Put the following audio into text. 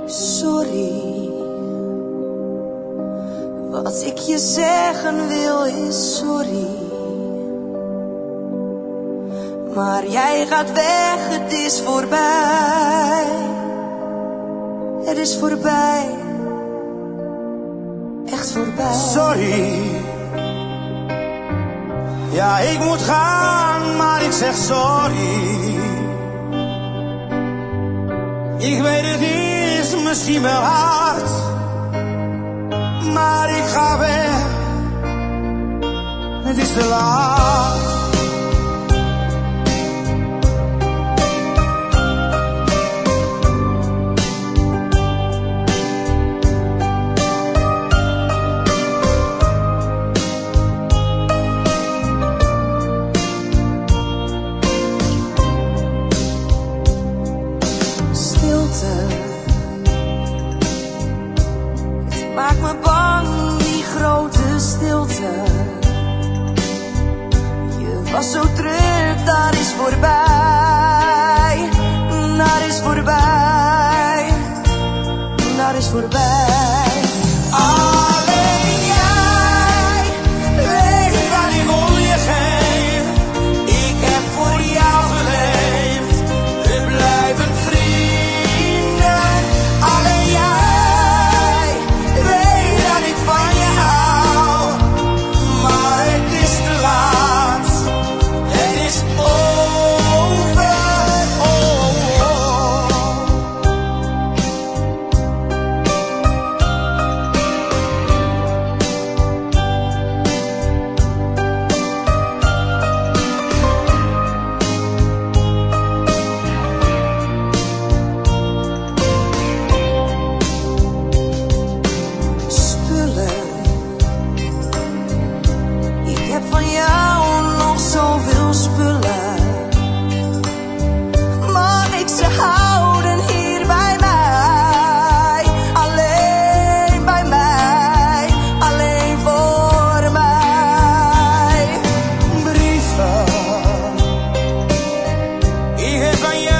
Sorry, wat ik je zeggen wil is sorry. Maar jij gaat weg, het is voorbij. Het is voorbij, echt voorbij. Sorry, ja ik moet gaan, maar ik zeg sorry. Ik weet het is misschien wel hard, maar ik ga weg, het is te laat. Maak me bang, die grote stilte. Je was zo druk, dat is voorbij. Dat is voorbij. Dat is voorbij. Alleen jij weet wat ik om je geef. Ik heb voor jou geleefd. We blijven vrienden. Alleen jij. Van jou nog zoveel spullen, maar ik ze houden hier bij mij. Alleen bij mij, alleen voor mij. Brieven, ik heb van jou